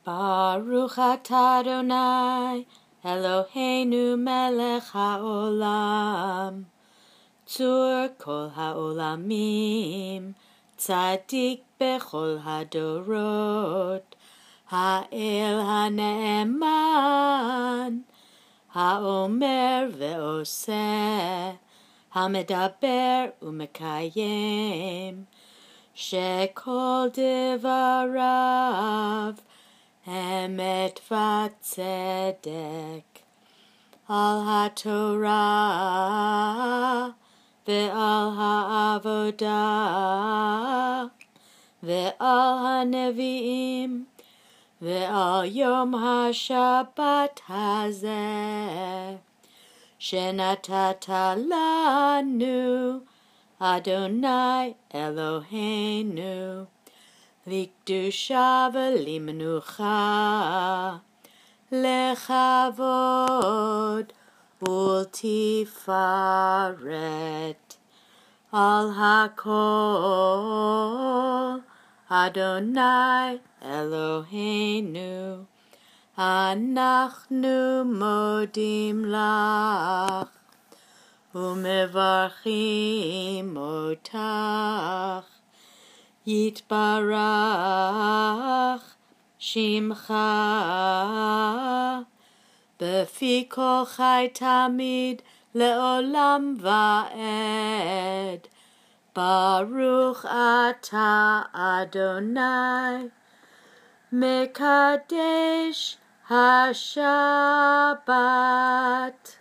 Baruch atah Adonai, Eloheinu melech haolam, tzur kol haolamim, tzadik bechol hadorot, ha'el ha'ne'eman, ha'omer ve'oseh, ha'medaber u'mekayem, shekol devarav, Emet v'tzedek, al haTorah ve'al ha'avodah ve'al ha'nevi'im ve'al yom ha'shabbat hazeh shenatata lanu Adonai Eloheinu Likdusha v'limenucha, lechavod ultifaret, al hakol Adonai Eloheinu, anachnu modim lach, umevarchim otach, Yitbarach Shimcha Befi kol chai tamid leolam va'ed Baruch atah Adonai Mekadesh HaShabbat